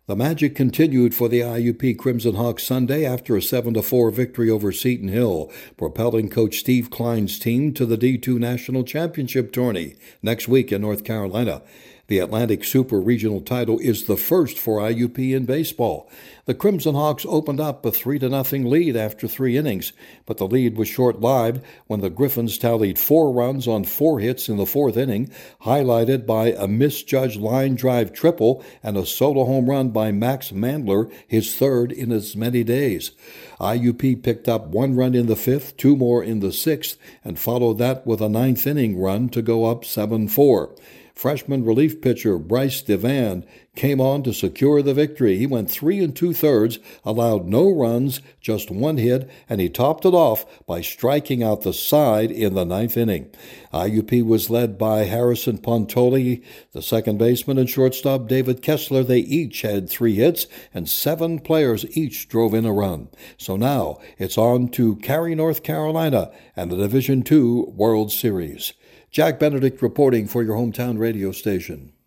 The magic continued for the IUP Crimson Hawks Sunday after a 7-4 victory over Seton Hill, propelling Coach Steve Klein's team to the D2 National Championship tourney next week in North Carolina. The Atlantic Super Regional title is the first for IUP in baseball. The Crimson Hawks opened up a 3-0 lead after 3 innings, but the lead was short-lived when the Griffins tallied 4 runs on 4 hits in the 4th inning, highlighted by a misjudged line drive triple and a solo home run by Max Mandler, his 3rd in as many days. IUP picked up 1 run in the 5th, 2 more in the 6th, and followed that with a 9th inning run to go up 7-4. Freshman relief pitcher Bryce Devan came on to secure the victory. He went 3 2/3, allowed no runs, just 1 hit, and he topped it off by striking out the side in the 9th inning. IUP was led by Harrison Pontoli, the second baseman, and shortstop David Kessler. They each had 3 hits, and 7 players each drove in a run. So now it's on to Cary, North Carolina, and the Division II World Series. Jack Benedict reporting for your hometown radio station.